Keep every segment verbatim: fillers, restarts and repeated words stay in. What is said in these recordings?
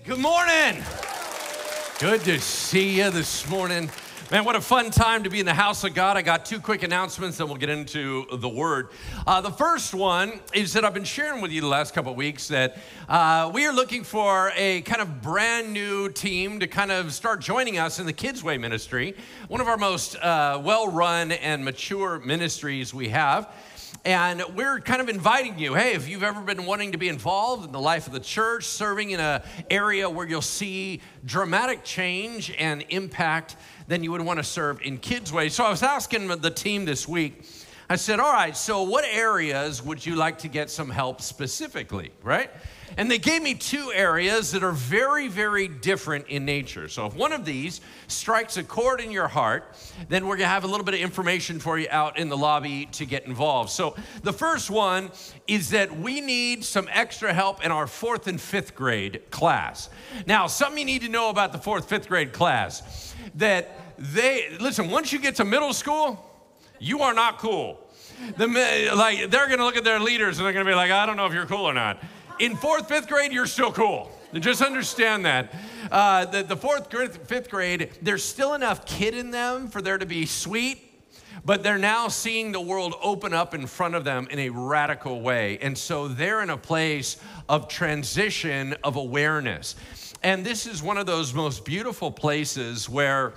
Good morning. Good to see you this morning. Man, what a fun time to be in the house of God. I got two quick announcements, then we'll get into the Word. Uh, the first one is that I've been sharing with you the last couple of weeks that uh, we are looking for a kind of brand new team to kind of start joining us in the Kids Way ministry, one of our most uh, well-run and mature ministries we have. And we're kind of inviting you, hey, if you've ever been wanting to be involved in the life of the church, serving in an area where you'll see dramatic change and impact, then you would want to serve in Kids Way. So I was asking the team this week, I said, all right, so what areas would you like to get some help specifically, right? And they gave me two areas that are very, very different in nature. So if one of these strikes a chord in your heart, then we're going to have a little bit of information for you out in the lobby to get involved. So the first one is that we need some extra help in our fourth and fifth grade class. Now, something you need to know about the fourth, fifth grade class, that they, listen, once you get to middle school, you are not cool. The, like, they're going to look at their leaders and they're going to be like, I don't know if you're cool or not. In fourth, fifth grade, you're still cool. Just understand that. Uh, the, the fourth, fifth grade, there's still enough kid in them for there to be sweet, but they're now seeing the world open up in front of them in a radical way. And so they're in a place of transition, of awareness. And this is one of those most beautiful places where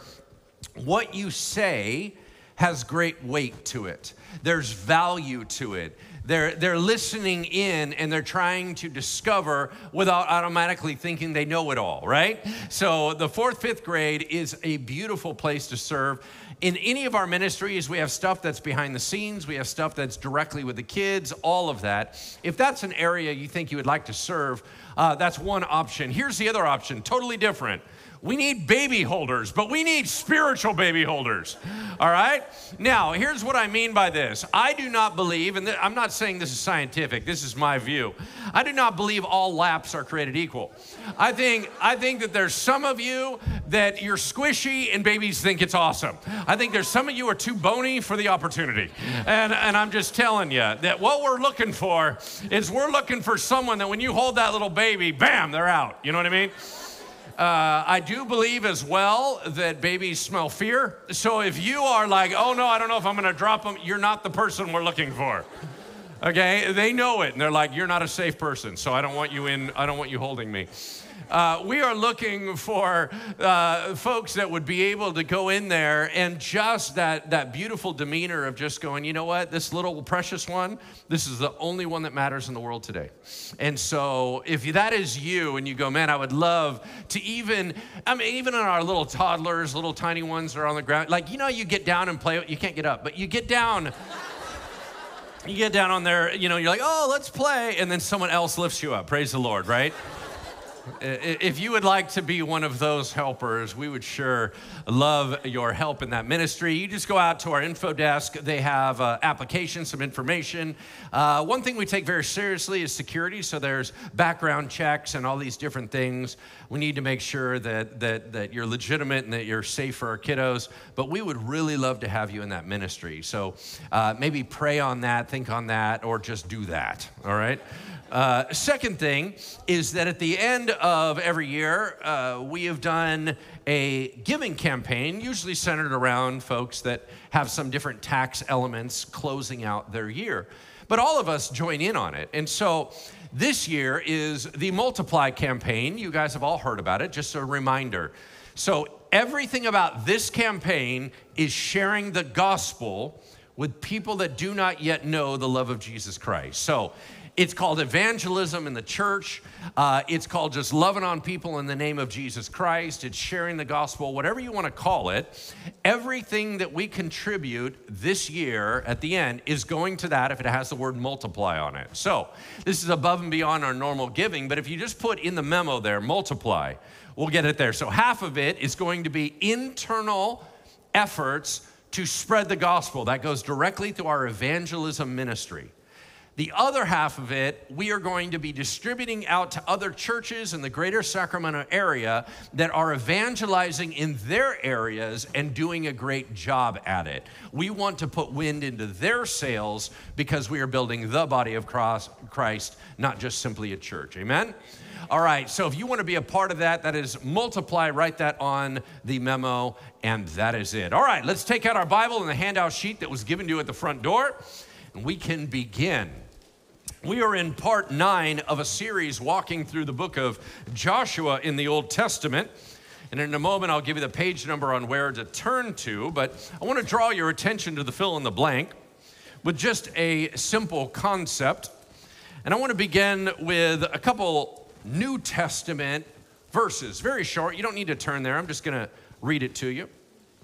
what you say has great weight to it. There's value to it. They're, they're listening in and they're trying to discover without automatically thinking they know it all, right? So the fourth, fifth grade is a beautiful place to serve. In any of our ministries, we have stuff that's behind the scenes. We have stuff that's directly with the kids, all of that. If that's an area you think you would like to serve, uh, that's one option. Here's the other option, totally different. We need baby holders, but we need spiritual baby holders, all right? Now, here's what I mean by this. I do not believe, and th- I'm not saying this is scientific, this is my view. I do not believe all laps are created equal. I think, I think that there's some of you that you're squishy and babies think it's awesome. I think there's some of you are too bony for the opportunity. And, and I'm just telling you that what we're looking for is we're looking for someone that when you hold that little baby, bam, they're out. You know what I mean? Uh, I do believe as well that babies smell fear. So if you are like, oh no, I don't know if I'm going to drop them, you're not the person we're looking for. Okay, they know it, and they're like, you're not a safe person, so I don't want you in, I don't want you holding me. Uh, we are looking for uh, folks that would be able to go in there and just that, that beautiful demeanor of just going, you know what, this little precious one, this is the only one that matters in the world today. And so if that is you and you go, man, I would love to even, I mean, even in our little toddlers, little tiny ones that are on the ground, like, you know, you get down and play, you can't get up, but you get down. You get down on there, you know, you're like, oh, let's play. And then someone else lifts you up. Praise the Lord, right? If you would like to be one of those helpers, we would sure love your help in that ministry. You just go out to our info desk. They have uh, applications, some information. Uh, one thing we take very seriously is security. So there's background checks and all these different things. We need to make sure that, that, that you're legitimate and that you're safe for our kiddos. But we would really love to have you in that ministry. So uh, maybe pray on that, think on that, or just do that, all right? Uh, second thing is that at the end of every year, uh, we have done a giving campaign, usually centered around folks that have some different tax elements closing out their year. But all of us join in on it. And so this year is the Multiply campaign. You guys have all heard about it, just a reminder. So everything about this campaign is sharing the gospel with people that do not yet know the love of Jesus Christ. So it's called evangelism in the church. Uh, it's called just loving on people in the name of Jesus Christ. It's sharing the gospel, whatever you want to call it. Everything that we contribute this year at the end is going to that if it has the word multiply on it. So this is above and beyond our normal giving, but if you just put in the memo there, multiply, we'll get it there. So half of it is going to be internal efforts to spread the gospel. That goes directly to our evangelism ministry. The other half of it, we are going to be distributing out to other churches in the greater Sacramento area that are evangelizing in their areas and doing a great job at it. We want to put wind into their sails because we are building the body of Christ, not just simply a church. Amen? All right, so if you want to be a part of that, that is multiply, write that on the memo, and that is it. All right, let's take out our Bible and the handout sheet that was given to you at the front door, and we can begin. We are in part nine of a series walking through the book of Joshua in the Old Testament. And in a moment, I'll give you the page number on where to turn to. But I want to draw your attention to the fill in the blank with just a simple concept. And I want to begin with a couple New Testament verses. Very short. You don't need to turn there. I'm just going to read it to you.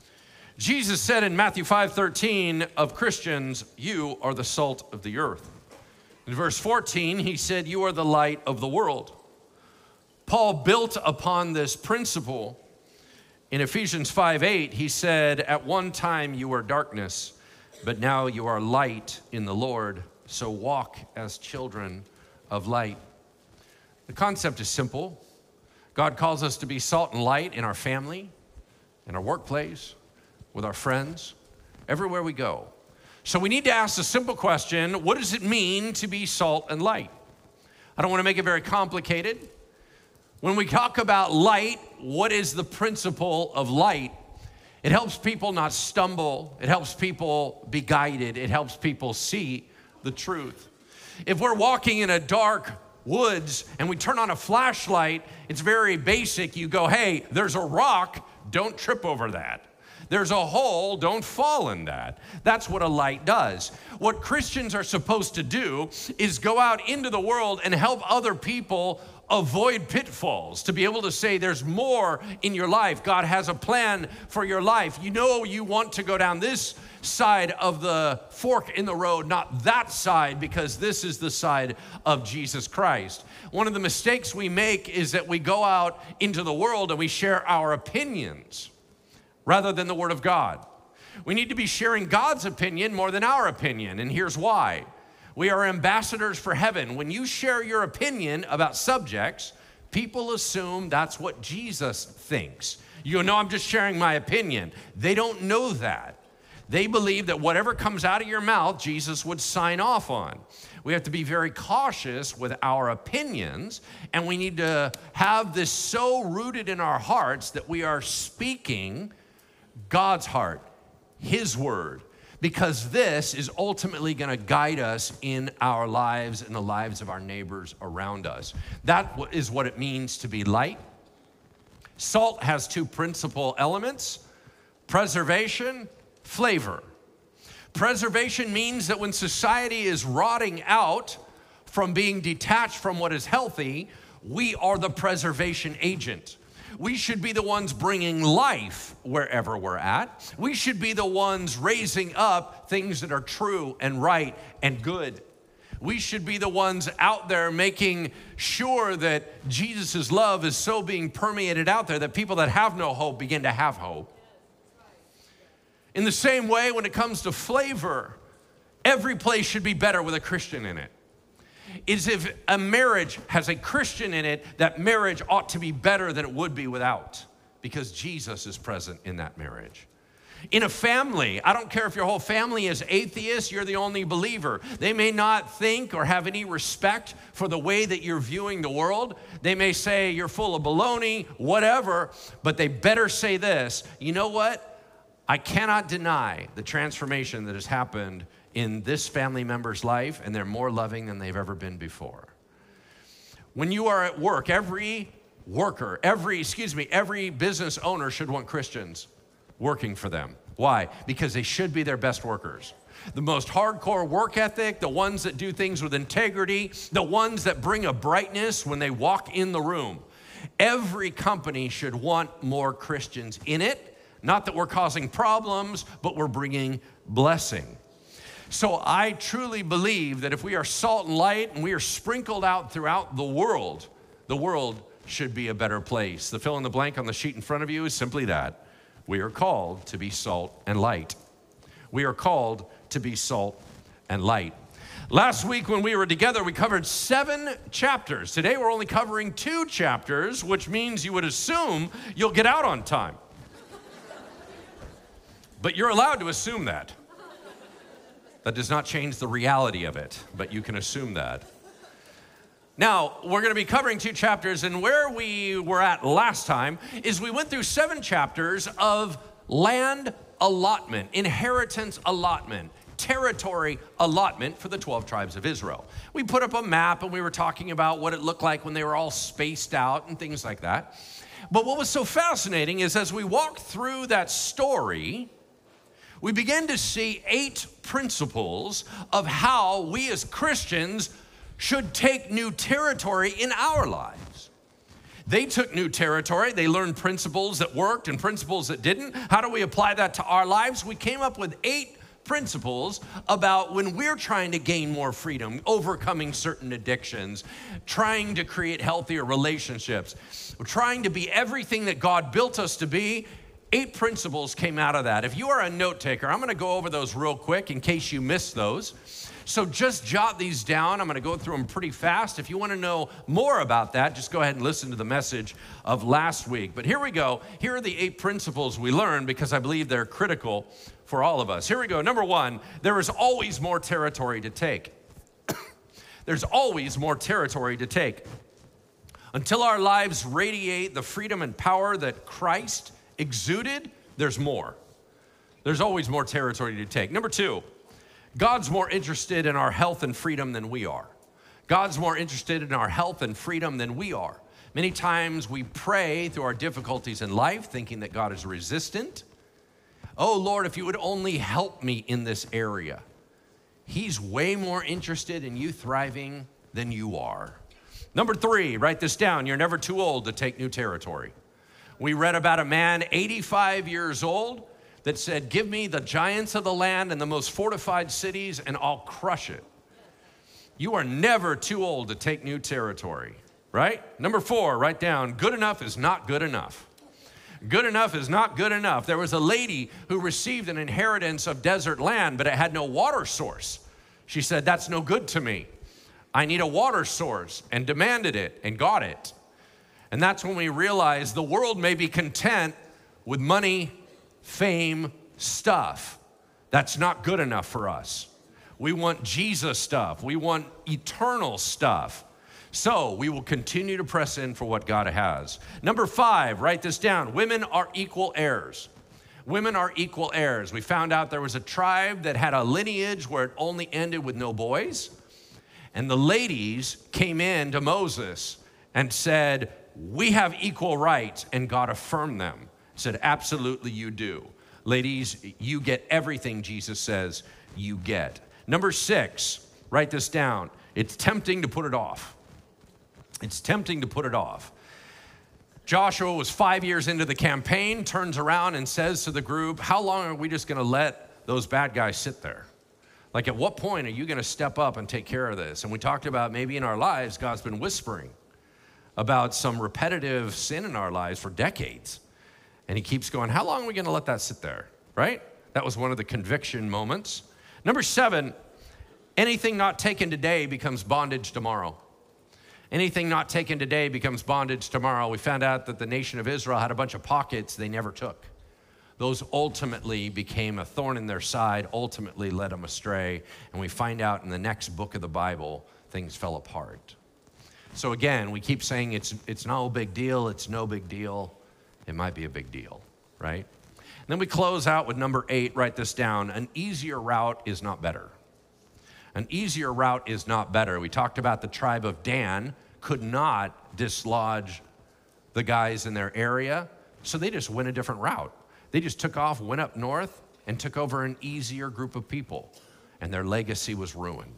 Jesus said in Matthew five thirteen of Christians, "You are the salt of the earth." In verse fourteen, he said, "You are the light of the world." Paul built upon this principle. In Ephesians five eight, he said, "At one time you were darkness, but now you are light in the Lord, so walk as children of light." The concept is simple. God calls us to be salt and light in our family, in our workplace, with our friends, everywhere we go. So we need to ask the simple question, what does it mean to be salt and light? I don't want to make it very complicated. When we talk about light, what is the principle of light? It helps people not stumble. It helps people be guided. It helps people see the truth. If we're walking in a dark woods and we turn on a flashlight, it's very basic. You go, hey, there's a rock, don't trip over that. There's a hole, don't fall in that. That's what a light does. What Christians are supposed to do is go out into the world and help other people avoid pitfalls, to be able to say there's more in your life. God has a plan for your life. You know you want to go down this side of the fork in the road, not that side, because this is the side of Jesus Christ. One of the mistakes we make is that we go out into the world and we share our opinions rather than the Word of God. We need to be sharing God's opinion more than our opinion, and here's why. We are ambassadors for heaven. When you share your opinion about subjects, people assume that's what Jesus thinks. You go, no, I'm just sharing my opinion. They don't know that. They believe that whatever comes out of your mouth, Jesus would sign off on. We have to be very cautious with our opinions, and we need to have this so rooted in our hearts that we are speaking God's heart, His word, because this is ultimately going to guide us in our lives and the lives of our neighbors around us. That is what it means to be light. Salt has two principal elements: preservation, flavor. Preservation means that when society is rotting out from being detached from what is healthy, we are the preservation agent. We should be the ones bringing life wherever we're at. We should be the ones raising up things that are true and right and good. We should be the ones out there making sure that Jesus' love is so being permeated out there that people that have no hope begin to have hope. In the same way, when it comes to flavor, every place should be better with a Christian in it. Is if a marriage has a Christian in it, that marriage ought to be better than it would be without, because Jesus is present in that marriage. In a family, I don't care if your whole family is atheist, you're the only believer. They may not think or have any respect for the way that you're viewing the world. They may say you're full of baloney, whatever, but they better say this: you know what? I cannot deny the transformation that has happened in this family member's life, and they're more loving than they've ever been before. When you are at work, every worker, every, excuse me, every business owner should want Christians working for them. Why? Because they should be their best workers. The most hardcore work ethic, the ones that do things with integrity, the ones that bring a brightness when they walk in the room. Every company should want more Christians in it. Not that we're causing problems, but we're bringing blessing. So I truly believe that if we are salt and light and we are sprinkled out throughout the world, the world should be a better place. The fill in the blank on the sheet in front of you is simply that. We are called to be salt and light. We are called to be salt and light. Last week when we were together, we covered seven chapters. Today we're only covering two chapters, which means you would assume you'll get out on time. But you're allowed to assume that. That does not change the reality of it, but you can assume that. Now, we're going to be covering two chapters, and where we were at last time is we went through seven chapters of land allotment, inheritance allotment, territory allotment for the twelve tribes of Israel. We put up a map, and we were talking about what it looked like when they were all spaced out and things like that. But what was so fascinating is as we walked through that story, we began to see eight principles of how we as Christians should take new territory in our lives. They took new territory. They learned principles that worked and principles that didn't. How do we apply that to our lives? We came up with eight principles about when we're trying to gain more freedom, overcoming certain addictions, trying to create healthier relationships, trying to be everything that God built us to be. Eight principles came out of that. If you are a note taker, I'm going to go over those real quick in case you missed those. So just jot these down. I'm going to go through them pretty fast. If you want to know more about that, just go ahead and listen to the message of last week. But here we go. Here are the eight principles we learned because I believe they're critical for all of us. Here we go. Number one, there is always more territory to take. There's always more territory to take. Until our lives radiate the freedom and power that Christ exuded, there's more. There's always more territory to take. Number two, God's more interested in our health and freedom than we are. God's more interested in our health and freedom than we are. Many times we pray through our difficulties in life thinking that God is resistant. Oh Lord, if you would only help me in this area. He's way more interested in you thriving than you are. Number three, write this down. You're never too old to take new territory. We read about a man, eighty-five years old, that said, give me the giants of the land and the most fortified cities and I'll crush it. You are never too old to take new territory, right? Number four, write down, good enough is not good enough. Good enough is not good enough. There was a lady who received an inheritance of desert land, but it had no water source. She said, that's no good to me. I need a water source, and demanded it and got it. And that's when we realized the world may be content with money, fame, stuff. That's not good enough for us. We want Jesus stuff. We want eternal stuff. So we will continue to press in for what God has. Number five, write this down. Women are equal heirs. Women are equal heirs. We found out there was a tribe that had a lineage where it only ended with no boys. And the ladies came in to Moses and said, we have equal rights, and God affirmed them. Said, absolutely you do. Ladies, you get everything Jesus says you get. Number six, write this down. It's tempting to put it off. It's tempting to put it off. Joshua was five years into the campaign, turns around and says to the group, how long are we just going to let those bad guys sit there? Like, at what point are you going to step up and take care of this? And we talked about maybe in our lives, God's been whispering about some repetitive sin in our lives for decades. And he keeps going, how long are we going to let that sit there, right? That was one of the conviction moments. Number seven, anything not taken today becomes bondage tomorrow. Anything not taken today becomes bondage tomorrow. We found out that the nation of Israel had a bunch of pockets they never took. Those ultimately became a thorn in their side, ultimately led them astray. And we find out in the next book of the Bible, things fell apart. So again, we keep saying it's, it's no big deal, it's no big deal. It might be a big deal, right? And then we close out with number eight, write this down. An easier route is not better. An easier route is not better. We talked about the tribe of Dan could not dislodge the guys in their area, so they just went a different route. They just took off, went up north, and took over an easier group of people, and their legacy was ruined.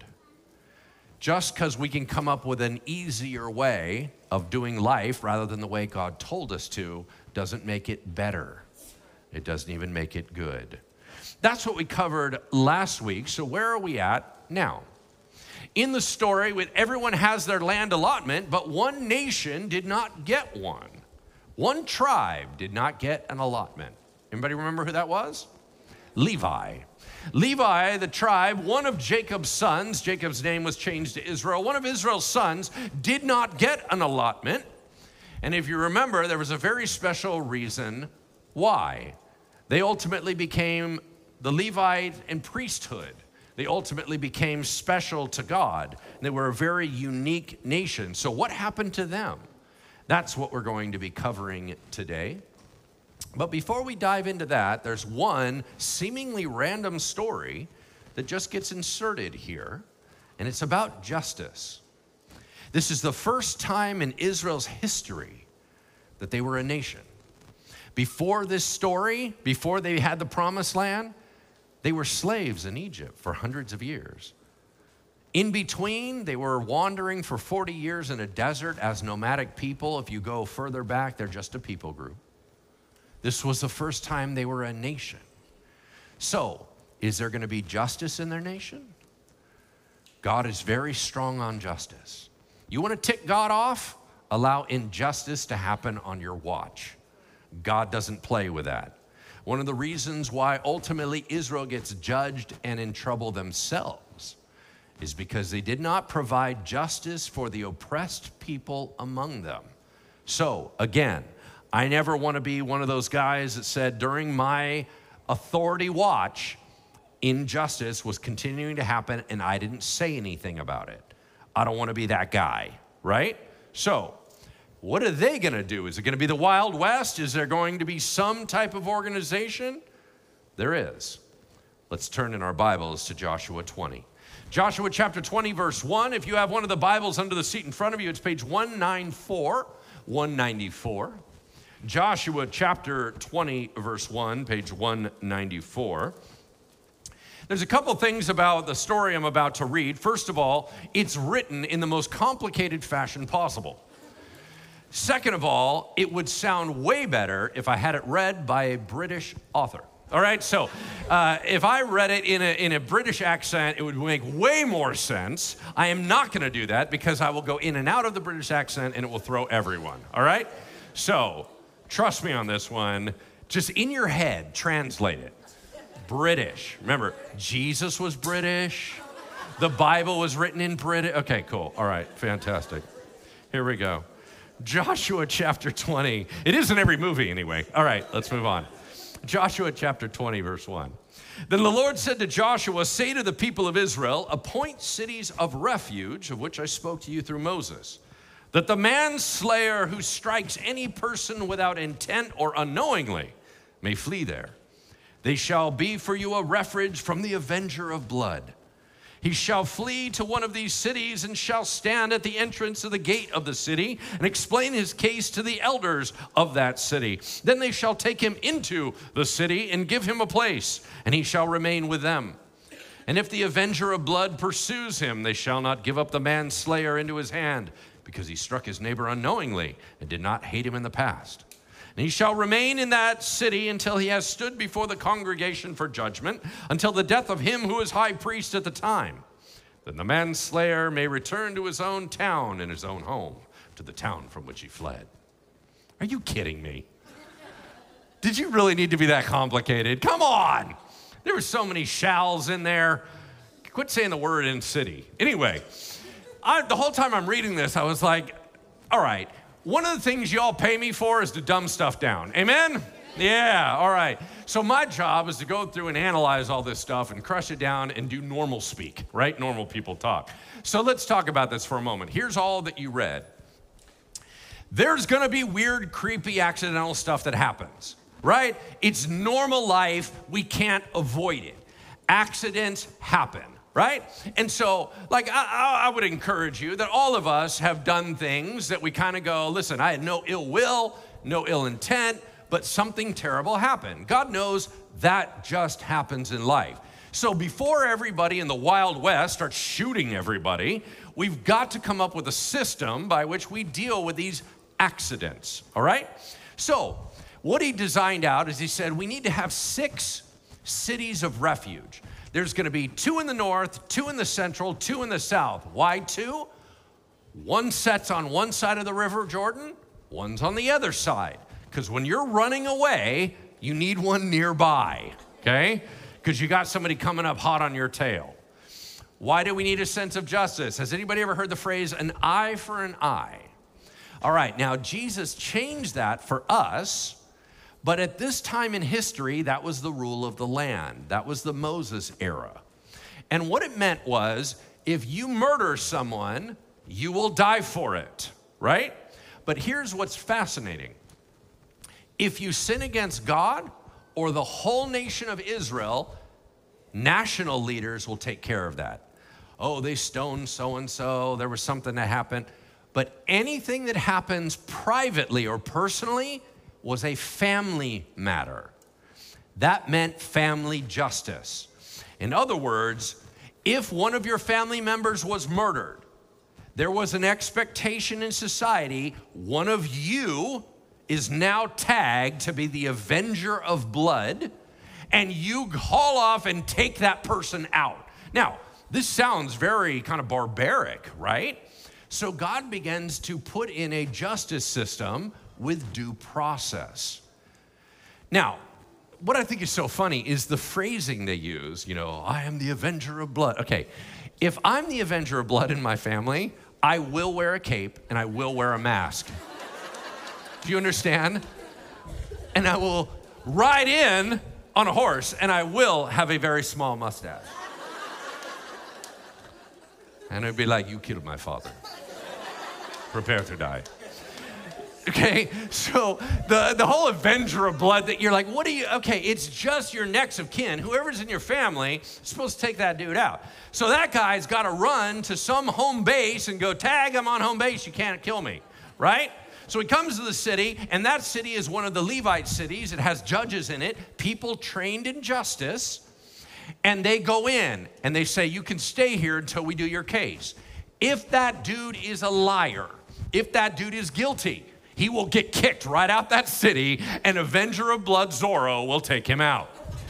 Just because we can come up with an easier way of doing life rather than the way God told us to doesn't make it better. It doesn't even make it good. That's what we covered last week. So where are we at now? In the story, with everyone has their land allotment, but one nation did not get one. One tribe did not get an allotment. Anybody remember who that was? Levi. Levi, the tribe, one of Jacob's sons, Jacob's name was changed to Israel, one of Israel's sons did not get an allotment. And if you remember, there was a very special reason why. They ultimately became the Levite and priesthood. They ultimately became special to God. They were a very unique nation. So what happened to them? That's what we're going to be covering today. But before we dive into that, there's one seemingly random story that just gets inserted here, and it's about justice. This is the first time in Israel's history that they were a nation. Before this story, before they had the promised land, they were slaves in Egypt for hundreds of years. In between, they were wandering for forty years in a desert as nomadic people. If you go further back, they're just a people group. This was the first time they were a nation. So, is there going to be justice in their nation? God is very strong on justice. You want to tick God off? Allow injustice to happen on your watch. God doesn't play with that. One of the reasons why ultimately Israel gets judged and in trouble themselves is because they did not provide justice for the oppressed people among them. So, again, I never want to be one of those guys that said during my authority watch, injustice was continuing to happen and I didn't say anything about it. I don't want to be that guy, right? So, what are they going to do? Is it going to be the Wild West? Is there going to be some type of organization? There is. Let's turn in our Bibles to Joshua twenty. Joshua chapter twenty, verse one. If you have one of the Bibles under the seat in front of you, it's page one ninety-four, one ninety-four. Joshua chapter twenty, verse one, page one ninety-four. There's a couple things about the story I'm about to read. First of all, it's written in the most complicated fashion possible. Second of all, it would sound way better if I had it read by a British author. All right, so uh, if I read it in a, in a British accent, it would make way more sense. I am not going to do that because I will go in and out of the British accent and it will throw everyone. All right, so trust me on this one. Just in your head, translate it. British. Remember, Jesus was British. The Bible was written in British. Okay, cool. All right, fantastic. Here we go. Joshua chapter twenty. It is in every movie anyway. All right, let's move on. Joshua chapter twenty, verse one. Then the Lord said to Joshua, say to the people of Israel, appoint cities of refuge, of which I spoke to you through Moses, that the manslayer who strikes any person without intent or unknowingly may flee there. They shall be for you a refuge from the avenger of blood. He shall flee to one of these cities and shall stand at the entrance of the gate of the city and explain his case to the elders of that city. Then they shall take him into the city and give him a place, and he shall remain with them. And if the avenger of blood pursues him, they shall not give up the manslayer into his hand, because he struck his neighbor unknowingly and did not hate him in the past. And he shall remain in that city until he has stood before the congregation for judgment, until the death of him who is high priest at the time. Then the manslayer may return to his own town and his own home, to the town from which he fled. Are you kidding me? Did you really need to be that complicated? Come on. There were so many shalls in there. Quit saying the word in city. Anyway, I, the whole time I'm reading this, I was like, all right, one of the things y'all pay me for is to dumb stuff down. Amen? Yeah, all right. So my job is to go through and analyze all this stuff and crush it down and do normal speak, right? Normal people talk. So let's talk about this for a moment. Here's all that you read. There's gonna be weird, creepy, accidental stuff that happens, right? It's normal life. We can't avoid it. Accidents happen. Right? And so, like, I, I would encourage you that all of us have done things that we kind of go, listen, I had no ill will, no ill intent, but something terrible happened. God knows that just happens in life. So before everybody in the Wild West starts shooting everybody, we've got to come up with a system by which we deal with these accidents, all right? So what he designed out is he said, we need to have six cities of refuge. There's going to be two in the north, two in the central, two in the south. Why two? One set's on one side of the River Jordan, one's on the other side. Because when you're running away, you need one nearby, okay? because you got somebody coming up hot on your tail. Why do we need a sense of justice? Has anybody ever heard the phrase, an eye for an eye? All right, now Jesus changed that for us, but at this time in history, that was the rule of the land. That was the Moses era. And what it meant was, if you murder someone, you will die for it, right? But here's what's fascinating. If you sin against God or the whole nation of Israel, national leaders will take care of that. Oh, they stoned so-and-so, there was something that happened. But anything that happens privately or personally was a family matter. That meant family justice. In other words, if one of your family members was murdered, there was an expectation in society, one of you is now tagged to be the avenger of blood, and you haul off and take that person out. Now, this sounds very kind of barbaric, right? So God begins to put in a justice system with due process. Now, what I think is so funny is the phrasing they use, you know, I am the avenger of blood. Okay, if I'm the avenger of blood in my family, I will wear a cape and I will wear a mask. Do you understand? And I will ride in on a horse and I will have a very small mustache. And it'd be like, you killed my father. Prepare to die. Okay, so the, the whole avenger of blood that you're like, what do you, okay, it's just your next of kin. Whoever's in your family is supposed to take that dude out. So that guy's got to run to some home base and go, tag, I'm on home base, you can't kill me, right? So he comes to the city, and that city is one of the Levite cities. It has judges in it, people trained in justice, and they go in and they say, you can stay here until we do your case. If that dude is a liar, if that dude is guilty, he will get kicked right out that city, and Avenger of Blood Zorro will take him out.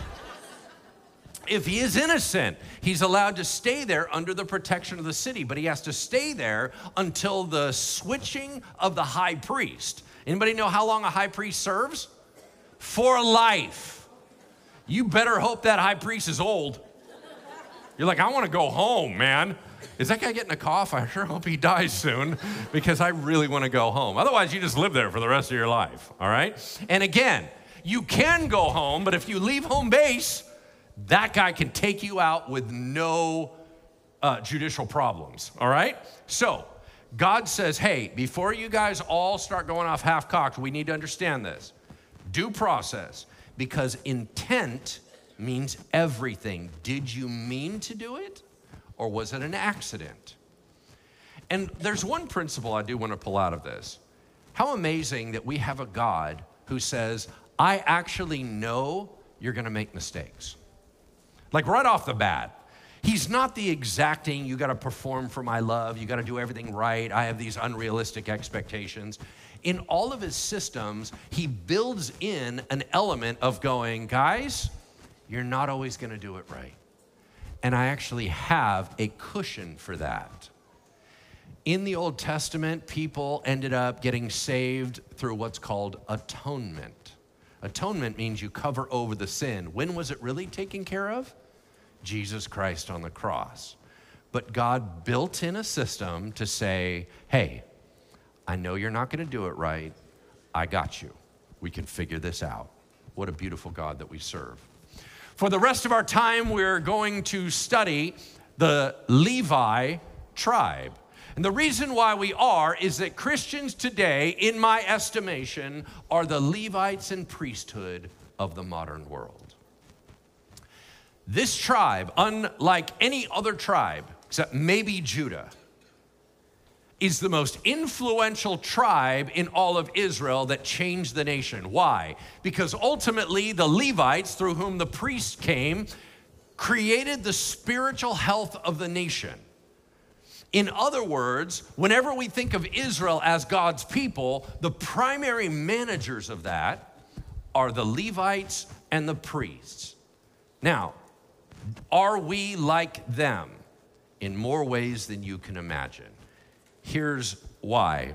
If he is innocent, he's allowed to stay there under the protection of the city, but he has to stay there until the switching of the high priest. Anybody know how long a high priest serves? For life. You better hope that high priest is old. You're like, I want to go home, man. Is that guy getting a cough? I sure hope he dies soon because I really want to go home. Otherwise, you just live there for the rest of your life, all right? And again, you can go home, but if you leave home base, that guy can take you out with no uh, judicial problems, all right? So God says, hey, before you guys all start going off half-cocked, we need to understand this. Due process, because intent means everything. Did you mean to do it? Or was it an accident? And there's one principle I do want to pull out of this. How amazing that we have a God who says, I actually know you're going to make mistakes. Like right off the bat, he's not the exacting, you got to perform for my love, you got to do everything right, I have these unrealistic expectations. In all of his systems, he builds in an element of going, guys, you're not always going to do it right. And I actually have a cushion for that. In the Old Testament, people ended up getting saved through what's called atonement. Atonement means you cover over the sin. When was it really taken care of? Jesus Christ on the cross. But God built in a system to say, hey, I know you're not going to do it right. I got you. We can figure this out. What a beautiful God that we serve. For the rest of our time, we're going to study the Levi tribe. And the reason why we are is that Christians today, in my estimation, are the Levites and priesthood of the modern world. This tribe, unlike any other tribe, except maybe Judah, is the most influential tribe in all of Israel that changed the nation. Why? Because ultimately the Levites, through whom the priests came, created the spiritual health of the nation. In other words, whenever we think of Israel as God's people, the primary managers of that are the Levites and the priests. Now, are we like them? In more ways than you can imagine. Here's why.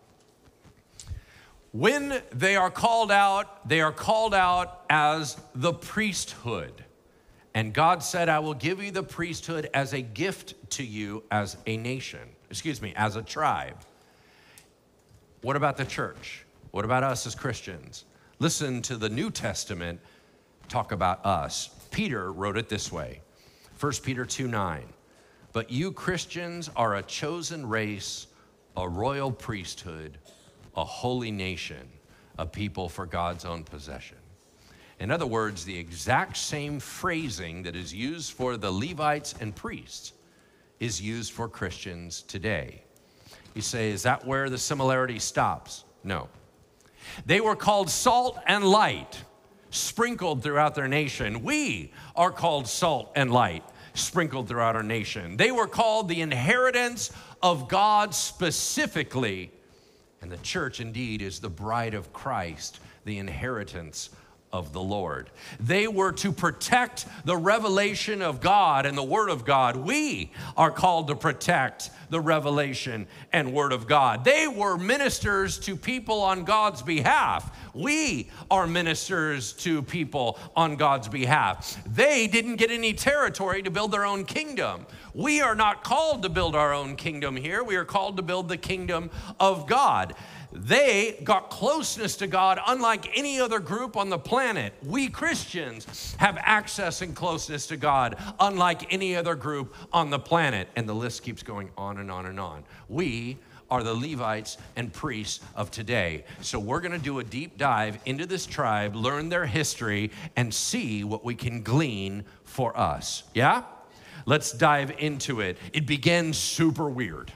When they are called out, they are called out as the priesthood. And God said, I will give you the priesthood as a gift to you as a nation. Excuse me, as a tribe. What about the church? What about us as Christians? Listen to the New Testament talk about us. Peter wrote it this way, First Peter two nine. But you Christians are a chosen race, a royal priesthood, a holy nation, a people for God's own possession. In other words, the exact same phrasing that is used for the Levites and priests is used for Christians today. You say, is that where the similarity stops? No. They were called salt and light, sprinkled throughout their nation. We are called salt and light, sprinkled throughout our nation. They were called the inheritance of God specifically, and the church indeed is the bride of Christ, the inheritance of the Lord. They were to protect the revelation of God and the Word of God. We are called to protect the revelation and Word of God. They were ministers to people on God's behalf. We are ministers to people on God's behalf. They didn't get any territory to build their own kingdom. We are not called to build our own kingdom here. We are called to build the kingdom of God. They got closeness to God unlike any other group on the planet. We Christians have access and closeness to God unlike any other group on the planet. And the list keeps going on and on and on. We are the Levites and priests of today. So we're going to do a deep dive into this tribe, learn their history, and see what we can glean for us. Yeah? Let's dive into it. It begins super weird.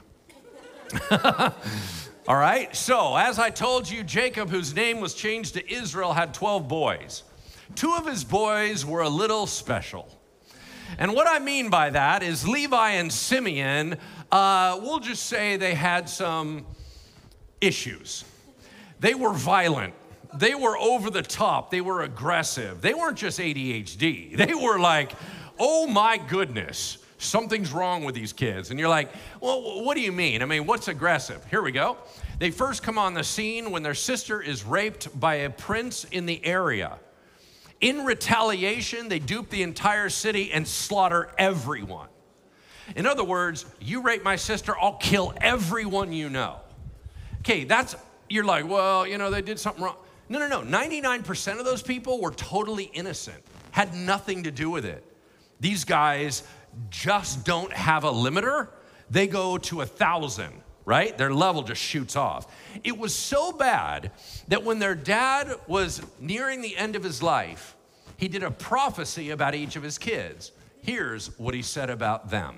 All right, so as I told you, Jacob, whose name was changed to Israel, had twelve boys. Two of his boys were a little special. And what I mean by that is Levi and Simeon, uh, we'll just say they had some issues. They were violent. They were over the top. They were aggressive. They weren't just A D H D. They were like, oh my goodness, something's wrong with these kids. And you're like, well, what do you mean? I mean, what's aggressive? Here we go. They first come on the scene when their sister is raped by a prince in the area. In retaliation, they dupe the entire city and slaughter everyone. In other words, you rape my sister, I'll kill everyone you know. Okay, that's, you're like, well, you know, they did something wrong. No, no, no, ninety-nine percent of those people were totally innocent, had nothing to do with it. These guys just don't have a limiter. They go to a thousand, right? Their level just shoots off. It was so bad that when their dad was nearing the end of his life, he did a prophecy about each of his kids. Here's what he said about them.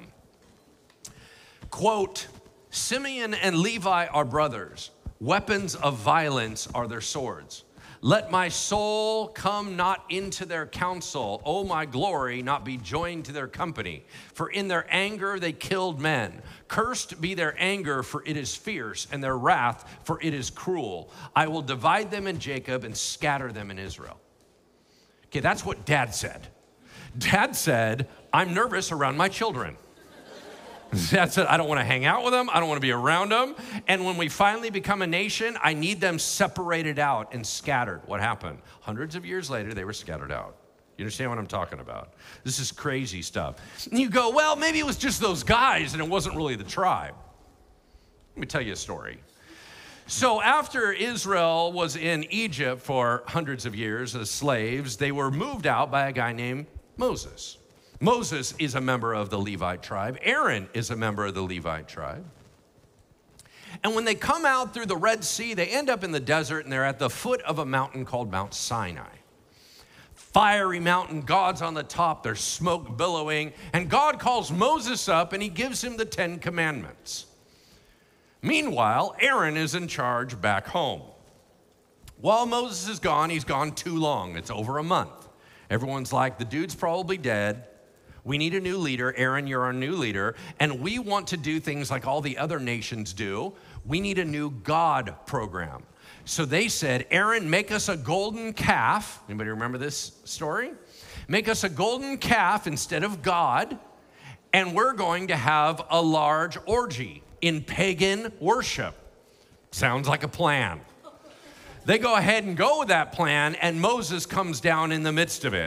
Quote, Simeon and Levi are brothers. Weapons of violence are their swords. Let my soul come not into their counsel, O my glory, not be joined to their company. For in their anger they killed men. Cursed be their anger, for it is fierce, and their wrath, for it is cruel. I will divide them in Jacob and scatter them in Israel. Okay, that's what Dad said. Dad said, I'm nervous around my children. Dad said, I don't want to hang out with them. I don't want to be around them. And when we finally become a nation, I need them separated out and scattered. What happened? Hundreds of years later, they were scattered out. You understand what I'm talking about? This is crazy stuff. And you go, well, maybe it was just those guys and it wasn't really the tribe. Let me tell you a story. So after Israel was in Egypt for hundreds of years as slaves, they were moved out by a guy named Moses. Moses is a member of the Levite tribe. Aaron is a member of the Levite tribe. And when they come out through the Red Sea, they end up in the desert and they're at the foot of a mountain called Mount Sinai. Fiery mountain, God's on the top, there's smoke billowing, and God calls Moses up and he gives him the Ten Commandments. Meanwhile, Aaron is in charge back home. While Moses is gone, he's gone too long. It's over a month. Everyone's like, the dude's probably dead. We need a new leader. Aaron, you're our new leader. And we want to do things like all the other nations do. We need a new God program. So they said, Aaron, make us a golden calf. Anybody remember this story? Make us a golden calf instead of God. And we're going to have a large orgy in pagan worship. Sounds like a plan. They go ahead and go with that plan, and Moses comes down in the midst of it.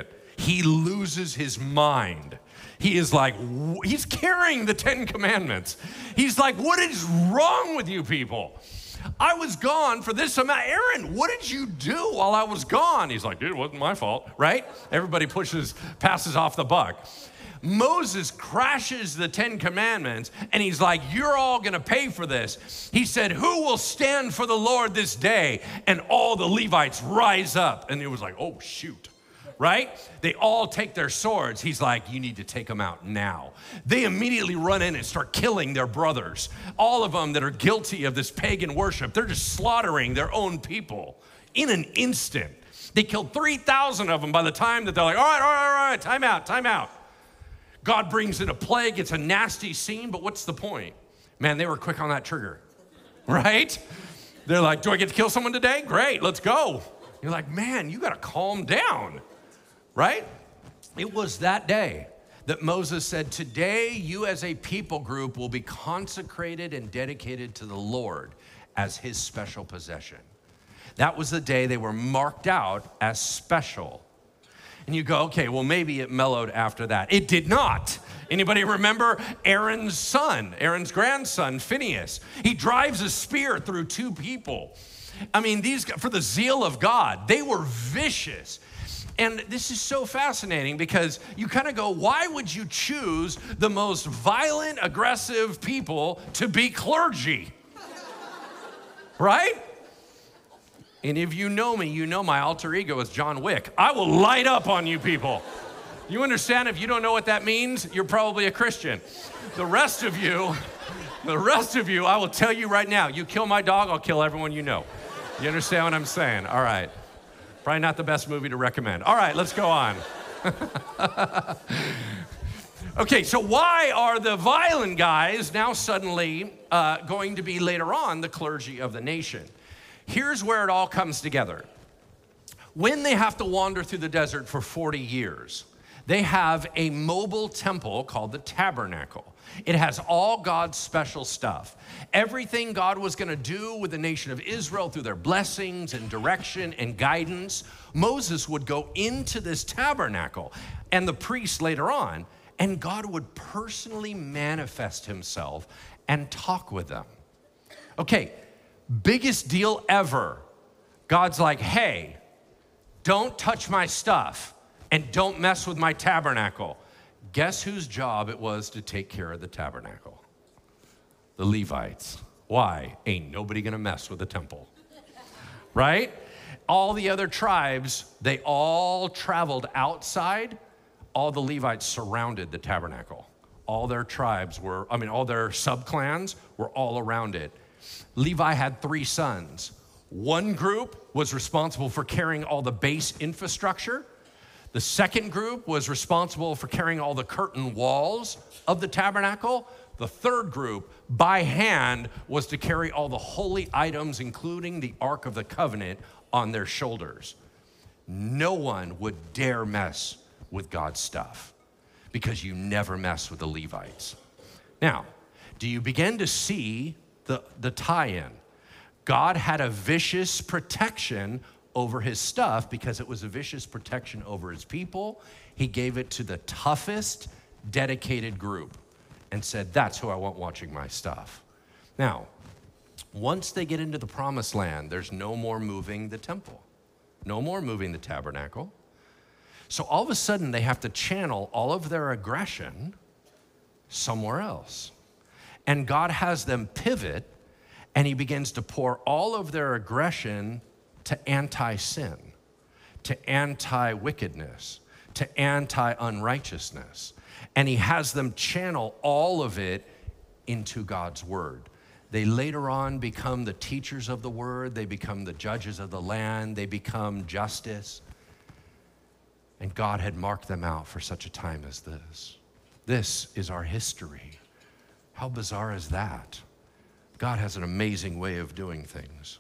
he loses his mind. He is like, he's carrying the Ten Commandments. He's like, what is wrong with you people? I was gone for this amount. Aaron, what did you do while I was gone? He's like, dude, it wasn't my fault, right? Everybody pushes, passes off the buck. Moses crashes the Ten Commandments, and he's like, you're all gonna pay for this. He said, who will stand for the Lord this day? And all the Levites rise up. And it was like, oh, shoot. Right? They all take their swords. He's like, you need to take them out now. They immediately run in and start killing their brothers. All of them that are guilty of this pagan worship, they're just slaughtering their own people in an instant. They killed three thousand of them by the time that they're like, all right, all right, all right, time out, time out. God brings in a plague. It's a nasty scene, but what's the point? Man, they were quick on that trigger, right? They're like, do I get to kill someone today? Great, let's go. You're like, man, you got to calm down. Right? It was that day that Moses said, today you as a people group will be consecrated and dedicated to the Lord as his special possession. That was the day they were marked out as special. And you go, okay, well, maybe it mellowed after that. It did not. Anybody remember Aaron's son, Aaron's grandson, Phinehas? He drives a spear through two people. I mean, these, for the zeal of God, they were vicious. And this is so fascinating because you kind of go, why would you choose the most violent, aggressive people to be clergy? Right? And if you know me, you know my alter ego is John Wick. I will light up on you people. You understand? If you don't know what that means, you're probably a Christian. The rest of you, the rest of you, I will tell you right now, you kill my dog, I'll kill everyone you know. You understand what I'm saying? All right. Probably not the best movie to recommend. All right, let's go on. Okay, so why are the violent guys now suddenly uh, going to be later on the clergy of the nation? Here's where it all comes together. When they have to wander through the desert for forty years, they have a mobile temple called the tabernacle. It has all God's special stuff. Everything God was going to do with the nation of Israel through their blessings and direction and guidance, Moses would go into this tabernacle and the priests later on, and God would personally manifest himself and talk with them. Okay, biggest deal ever. God's like, hey, don't touch my stuff and don't mess with my tabernacle. Guess whose job it was to take care of the tabernacle? The Levites. Why? Ain't nobody gonna mess with the temple, right? All the other tribes, they all traveled outside. All the Levites surrounded the tabernacle. All their tribes were, I mean, all their subclans were all around it. Levi had three sons. One group was responsible for carrying all the base infrastructure. The second group was responsible for carrying all the curtain walls of the tabernacle. The third group, by hand, was to carry all the holy items, including the Ark of the Covenant, on their shoulders. No one would dare mess with God's stuff because you never mess with the Levites. Now, do you begin to see the, the tie-in? God had a vicious protection over his stuff because it was a vicious protection over his people. He gave it to the toughest, dedicated group and said, that's who I want watching my stuff. Now, once they get into the promised land, there's no more moving the temple, no more moving the tabernacle. So all of a sudden, they have to channel all of their aggression somewhere else. And God has them pivot, and he begins to pour all of their aggression to anti-sin, to anti-wickedness, to anti-unrighteousness. And he has them channel all of it into God's word. They later on become the teachers of the word. They become the judges of the land. They become justice. And God had marked them out for such a time as this. This is our history. How bizarre is that? God has an amazing way of doing things.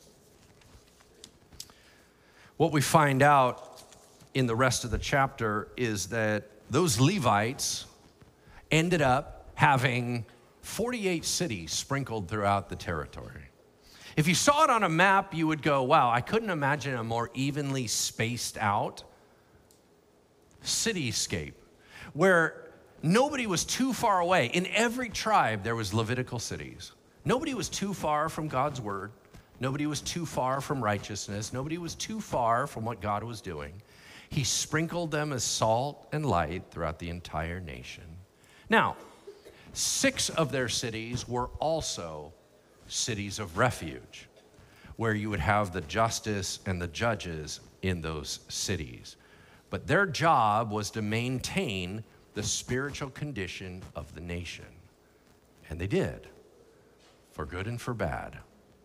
What we find out in the rest of the chapter is that those Levites ended up having forty-eight cities sprinkled throughout the territory. If you saw it on a map, you would go, wow, I couldn't imagine a more evenly spaced out cityscape where nobody was too far away. In every tribe, there was Levitical cities. Nobody was too far from God's word. Nobody was too far from righteousness. Nobody was too far from what God was doing. He sprinkled them as salt and light throughout the entire nation. Now, six of their cities were also cities of refuge, where you would have the justice and the judges in those cities. But their job was to maintain the spiritual condition of the nation. And they did, for good and for bad.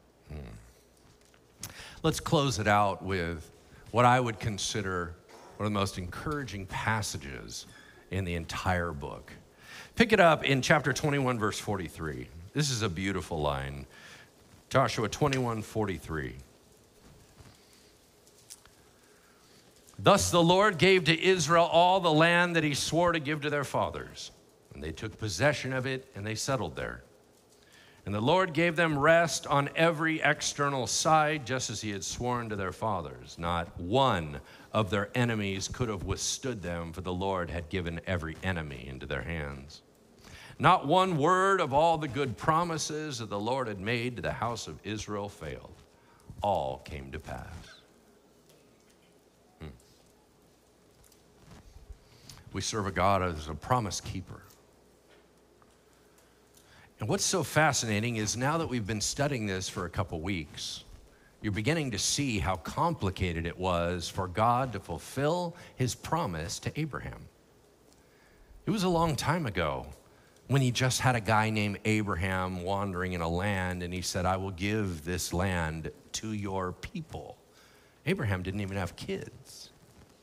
Hmm. Let's close it out with what I would consider one of the most encouraging passages in the entire book. Pick it up in chapter twenty-one, verse forty-three. This is a beautiful line. Joshua twenty-one, forty-three. Thus the Lord gave to Israel all the land that he swore to give to their fathers. And they took possession of it, and they settled there. And the Lord gave them rest on every external side, just as he had sworn to their fathers. Not one of their enemies could have withstood them, for the Lord had given every enemy into their hands. Not one word of all the good promises that the Lord had made to the house of Israel failed. All came to pass. Hmm. We serve a God as a promise keeper. And what's so fascinating is now that we've been studying this for a couple weeks, you're beginning to see how complicated it was for God to fulfill his promise to Abraham. It was a long time ago when he just had a guy named Abraham wandering in a land, and he said, I will give this land to your people. Abraham didn't even have kids.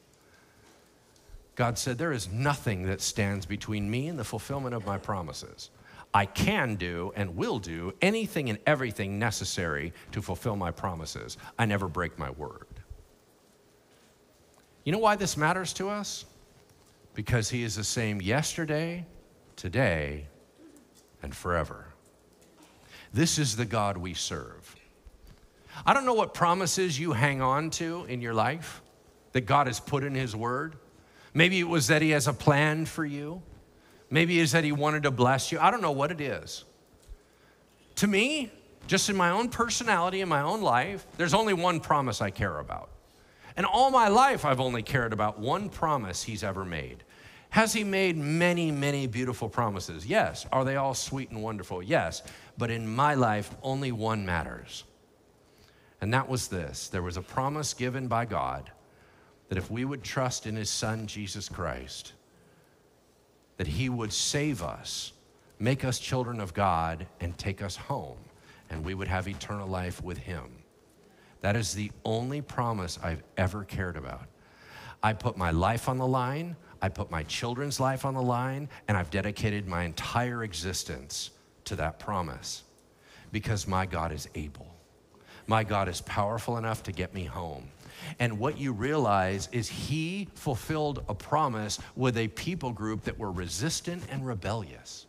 God said, there is nothing that stands between me and the fulfillment of my promises. I can do and will do anything and everything necessary to fulfill my promises. I never break my word. You know why this matters to us? Because he is the same yesterday, today, and forever. This is the God we serve. I don't know what promises you hang on to in your life that God has put in his word. Maybe it was that he has a plan for you. Maybe it's that he wanted to bless you. I don't know what it is. To me, just in my own personality, in my own life, there's only one promise I care about. And all my life, I've only cared about one promise he's ever made. Has he made many, many beautiful promises? Yes. Are they all sweet and wonderful? Yes. But in my life, only one matters. And that was this. There was a promise given by God that if we would trust in his son, Jesus Christ, that he would save us, make us children of God, and take us home, and we would have eternal life with him. That is the only promise I've ever cared about. I put my life on the line, I put my children's life on the line, and I've dedicated my entire existence to that promise because my God is able. My God is powerful enough to get me home. And what you realize is he fulfilled a promise with a people group that were resistant and rebellious.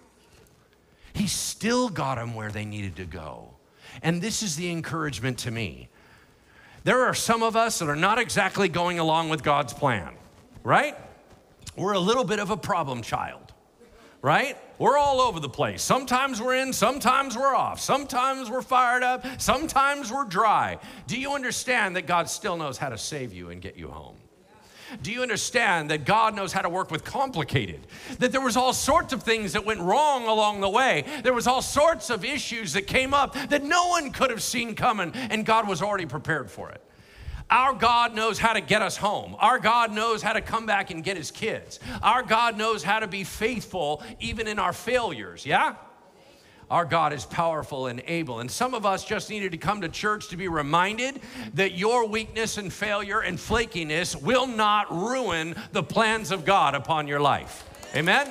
He still got them where they needed to go. And this is the encouragement to me. There are some of us that are not exactly going along with God's plan, right? We're a little bit of a problem child, right? We're all over the place. Sometimes we're in, sometimes we're off. Sometimes we're fired up, sometimes we're dry. Do you understand that God still knows how to save you and get you home? Do you understand that God knows how to work with complicated? That there was all sorts of things that went wrong along the way. There was all sorts of issues that came up that no one could have seen coming, and God was already prepared for it. Our God knows how to get us home. Our God knows how to come back and get his kids. Our God knows how to be faithful even in our failures, yeah? Our God is powerful and able. And some of us just needed to come to church to be reminded that your weakness and failure and flakiness will not ruin the plans of God upon your life. Amen?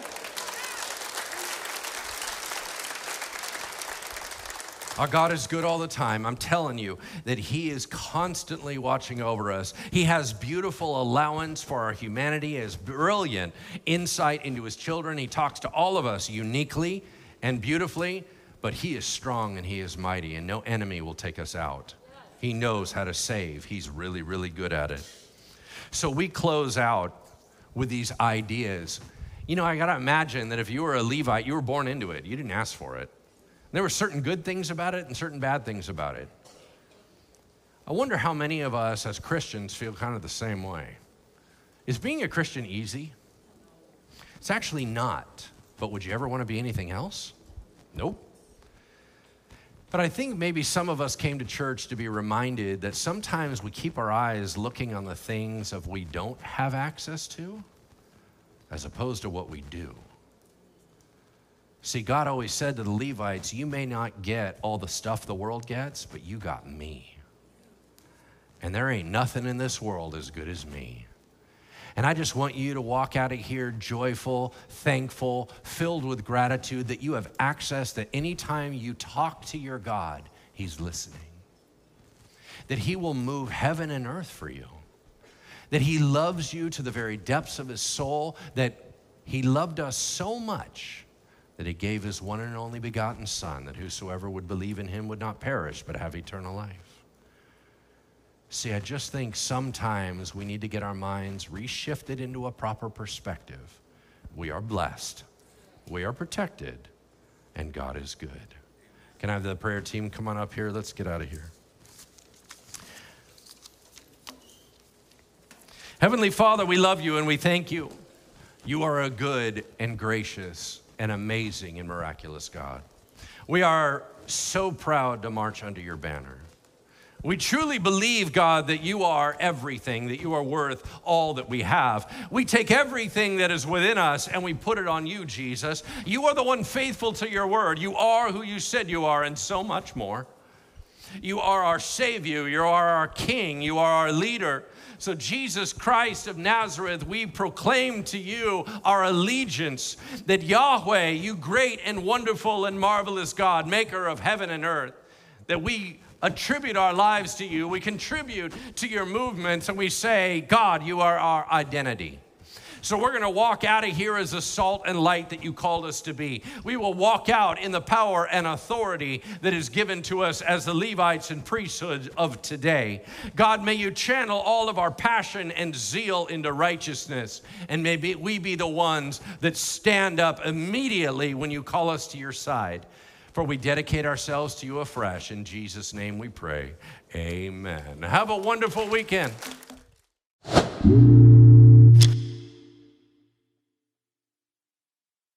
Our God is good all the time. I'm telling you that he is constantly watching over us. He has beautiful allowance for our humanity. He has brilliant insight into his children. He talks to all of us uniquely and beautifully, but he is strong and he is mighty, and no enemy will take us out. He knows how to save. He's really, really good at it. So we close out with these ideas. You know, I got to imagine that if you were a Levite, you were born into it. You didn't ask for it. There were certain good things about it and certain bad things about it. I wonder how many of us as Christians feel kind of the same way. Is being a Christian easy? It's actually not. But would you ever want to be anything else? Nope. But I think maybe some of us came to church to be reminded that sometimes we keep our eyes looking on the things of we don't have access to, as opposed to what we do. See, God always said to the Levites, you may not get all the stuff the world gets, but you got me. And there ain't nothing in this world as good as me. And I just want you to walk out of here joyful, thankful, filled with gratitude that you have access that anytime you talk to your God, he's listening. That he will move heaven and earth for you. That he loves you to the very depths of his soul. That he loved us so much that he gave his one and only begotten Son, that whosoever would believe in him would not perish but have eternal life. See, I just think sometimes we need to get our minds reshifted into a proper perspective. We are blessed, we are protected, and God is good. Can I have the prayer team come on up here? Let's get out of here. Heavenly Father, we love you and we thank you. You are a good and gracious and amazing and miraculous God. We are so proud to march under your banner. We truly believe, God, that you are everything, that you are worth all that we have. We take everything that is within us and we put it on you, Jesus. You are the one faithful to your word. You are who you said you are and so much more. You are our Savior. You are our King. You are our leader. So Jesus Christ of Nazareth, we proclaim to you our allegiance that Yahweh, you great and wonderful and marvelous God, maker of heaven and earth, that we attribute our lives to you, we contribute to your movements, and we say, God, you are our identity. So we're going to walk out of here as the salt and light that you called us to be. We will walk out in the power and authority that is given to us as the Levites and priesthood of today. God, may you channel all of our passion and zeal into righteousness, and may we be the ones that stand up immediately when you call us to your side. For we dedicate ourselves to you afresh. In Jesus' name we pray. Amen. Have a wonderful weekend.